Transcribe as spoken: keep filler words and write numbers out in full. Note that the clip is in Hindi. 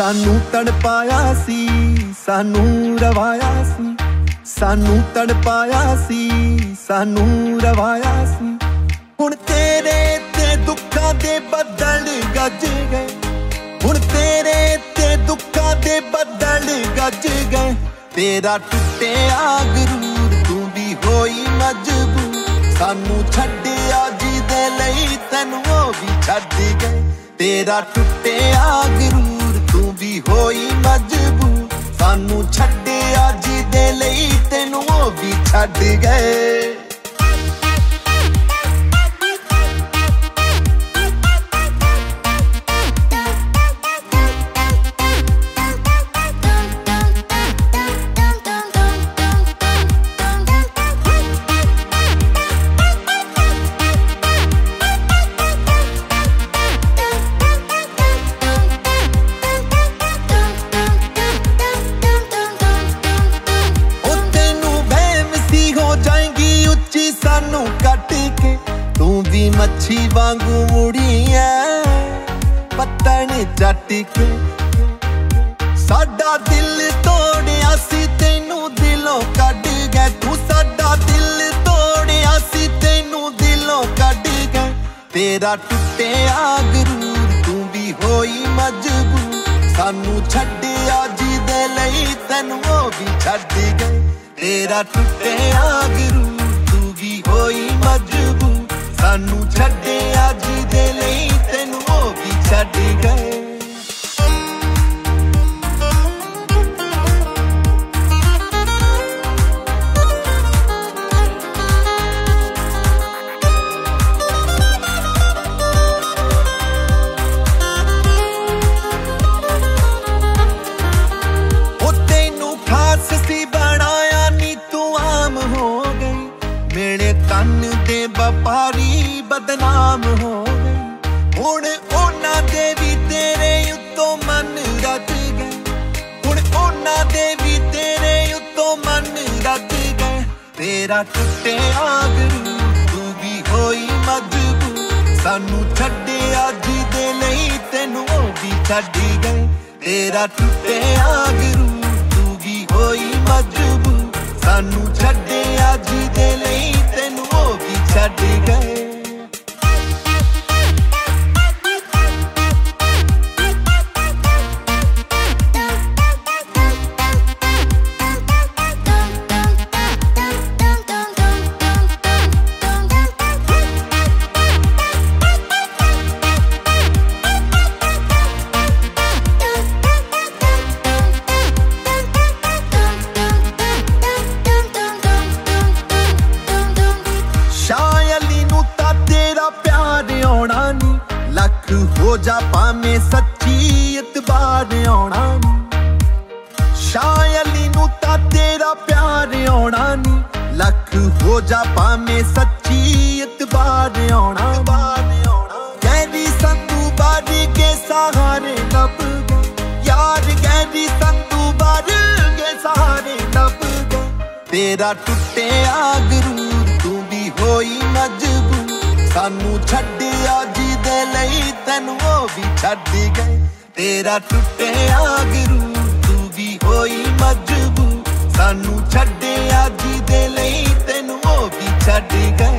सानू तड़पाया सी सानू रवाया सी, सानू तड़पाया सी सानू रवाया सी। हुण तेरे ते दुखां दे बदल गज गए, हुण तेरे ते दुखां दे बदल गज गए। तेरा टुटिया गरूर तू भी होई मजबूर, सानू छड्डिया जिदे लई तैनू ओ भी छड्ड गए। तेरा टुटिया गरूर तू भी होई मजबूर, सानू छड्डिया जिदे लई तैनू ओ भी छड्ड गए। सानू कट के तू भी मच्छी वांगू मुड़ी है पत्तन चट के। साडा दिल तोड़िया सी तेनू दिलों कट गए, तू साडा दिल तोड़िया सी तेनू दिलों कट गए। तेरा टुटिया गरूर तू भी होई मजबूर, सानू छड्डिया जिदे लई तैनू ओ भी छड्ड गए। तेरा टुटिया गरूर होई मजबूर, सानू छड्डिया जिदे लई तैनू ओ भी छड्ड गए। ओ तैनू खास सी बनाया नी तू आम हो गई, मेरे तन दे व्यापारी बदनाम हो गए। हुण ओना दे भी तेरे उत्तों मन रच गए, हुण ओना दे भी तेरे उत्तों मन रच गए। तेरा टुटिया गरूर तू भी होई मजबूर, सानू छड्डिया जिदे लई तैनू ओ भी छड्ड गए। तेरा टुटिया गरूर तू भी होई मजबूर, सानू छड्डिया जिदे लई तैनू ओ भी छड्ड गए। लख हो जा पामे सच्ची इतबार आना नी, शायली नू ता तेरा प्यार आना नी। लख हो जा पामे सच्ची इतबार आना, गहरी संधू बारी के सहारे लब गए यार, गहरी संधू बारी के सहारे लब गए। तेरा टुटिया गरूर तू भी होई मजबूर, सानू छड्डिया जिदे लई तैनू ओ भी छड्ड गए। तेरा टुटिया गरूर तू भी होई मजबूर, सानू छड्डिया जिदे लई तैनू ओ भी छड्ड गए।